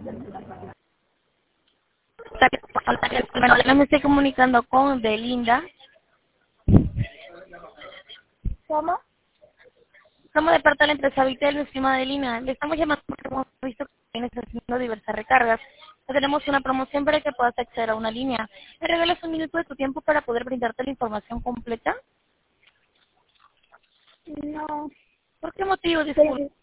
Bueno, ahora me estoy comunicando con Belinda. ¿Cómo? Somos de parte de la empresa Vitel, mi estimada Delina. Le estamos llamando porque hemos visto que tienes haciendo diversas recargas. Tenemos una promoción para que puedas acceder a una línea. ¿Me regalas un minuto de tu tiempo para poder brindarte la información completa? No, ¿Por qué motivo? Disculpa. estoy,